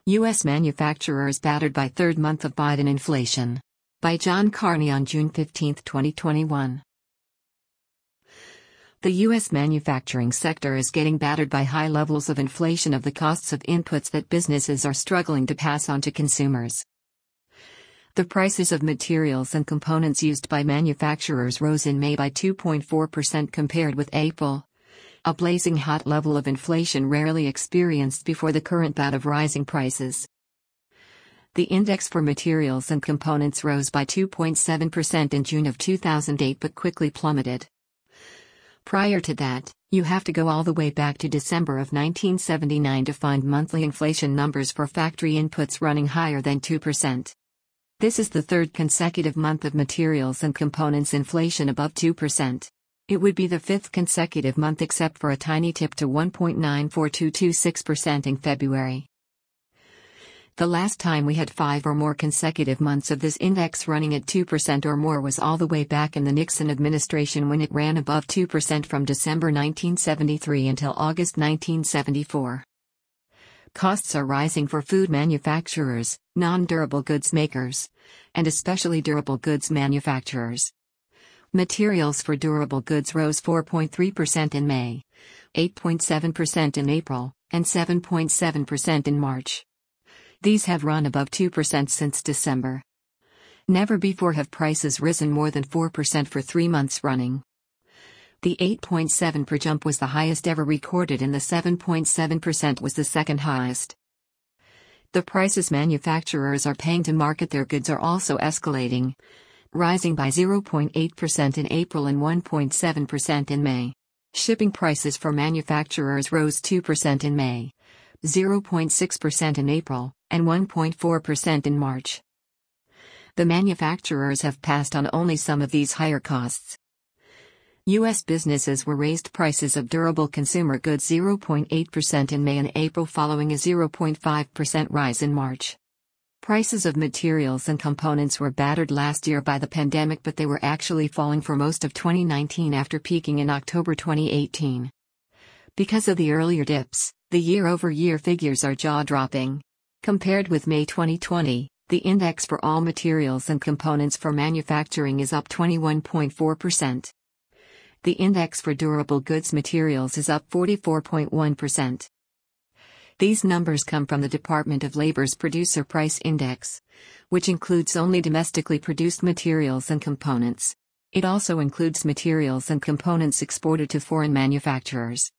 U.S. manufacturers battered by third month of Biden inflation. By John Carney on June 15, 2021. The U.S. manufacturing sector is getting battered by high levels of inflation of the costs of inputs that businesses are struggling to pass on to consumers. The prices of materials and components used by manufacturers rose in May by 2.4% compared with April. A blazing hot level of inflation rarely experienced before the current bout of rising prices. The index for materials and components rose by 2.7% in June of 2008 but quickly plummeted. Prior to that, you have to go all the way back to December of 1979 to find monthly inflation numbers for factory inputs running higher than 2%. This is the third consecutive month of materials and components inflation above 2%. It would be the fifth consecutive month except for a tiny tip to 1.94226% in February. The last time we had 5 or more consecutive months of this index running at 2% or more was all the way back in the Nixon administration when it ran above 2% from December 1973 until August 1974. Costs are rising for food manufacturers, non-durable goods makers, and especially durable goods manufacturers. Materials for durable goods rose 4.3% in May, 8.7% in April, and 7.7% in March. These have run above 2% since December. Never before have prices risen more than 4% for 3 months running. The 8.7% jump was the highest ever recorded and the 7.7% was the second highest. The prices manufacturers are paying to market their goods are also escalating, rising by 0.8% in April and 1.7% in May. Shipping prices for manufacturers rose 2% in May, 0.6% in April, and 1.4% in March. The manufacturers have passed on only some of these higher costs. U.S. businesses were raised prices of durable consumer goods 0.8% in May and April following a 0.5% rise in March. Prices of materials and components were battered last year by the pandemic, but they were actually falling for most of 2019 after peaking in October 2018. Because of the earlier dips, the year-over-year figures are jaw-dropping. Compared with May 2020, the index for all materials and components for manufacturing is up 21.4%. The index for durable goods materials is up 44.1%. These numbers come from the Department of Labor's Producer Price Index, which includes only domestically produced materials and components. It also includes materials and components exported to foreign manufacturers.